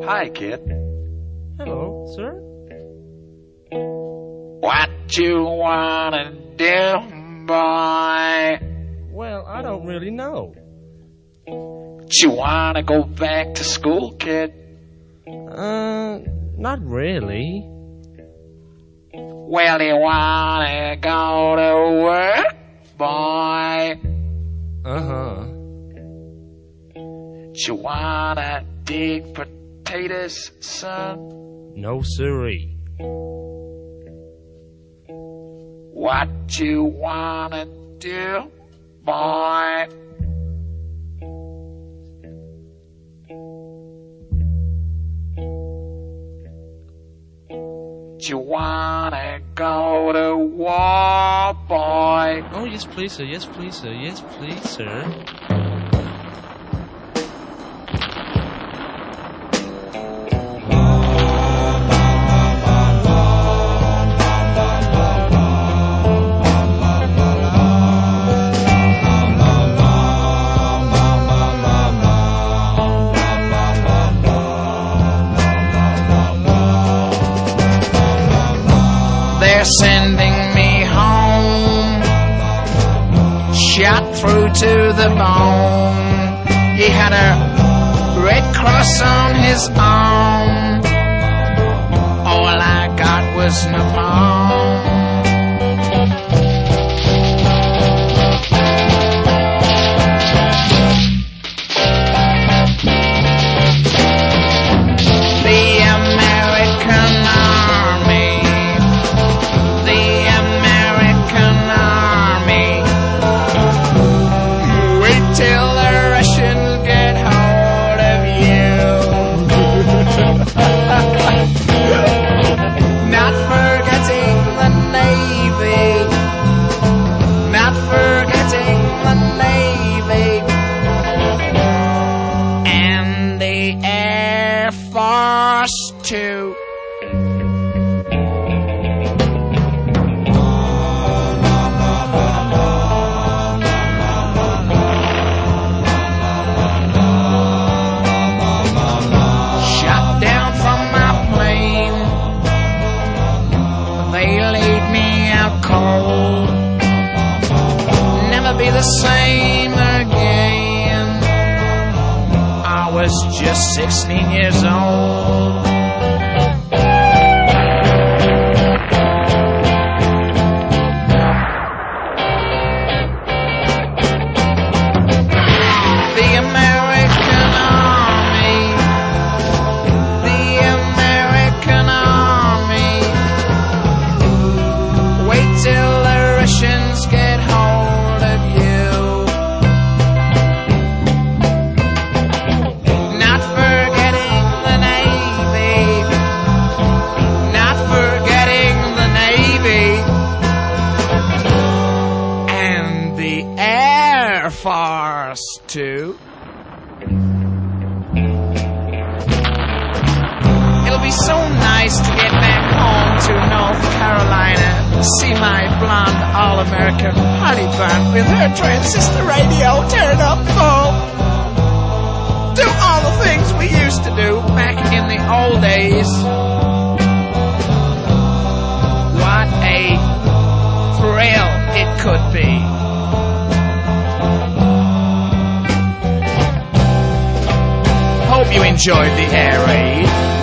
Hi, kid. Hello, sir. What you wanna do, boy? Well, I don't really know. You wanna go back to school, kid? Not really. Well, you wanna go to work, boy? Uh-huh. You wanna dig potatoes, son? No, siree. What you wanna do, boy? You wanna go to war, boy? Oh, yes, please, sir. Yes, please, sir. Yes, please, sir. They're sending me home, shot through to the bone. He had a red cross on his arm. All I got was pneumonia. Too. Shot down from my plane. They laid me out cold. Never be the same again. I was just 16 years old. Force too. It'll be so nice to get back home to North Carolina, see my blonde all-American honey bun with her transistor radio turned up full. Do all the things we used to do back in the old days. What a thrill it could be. Hope you enjoyed the air raid.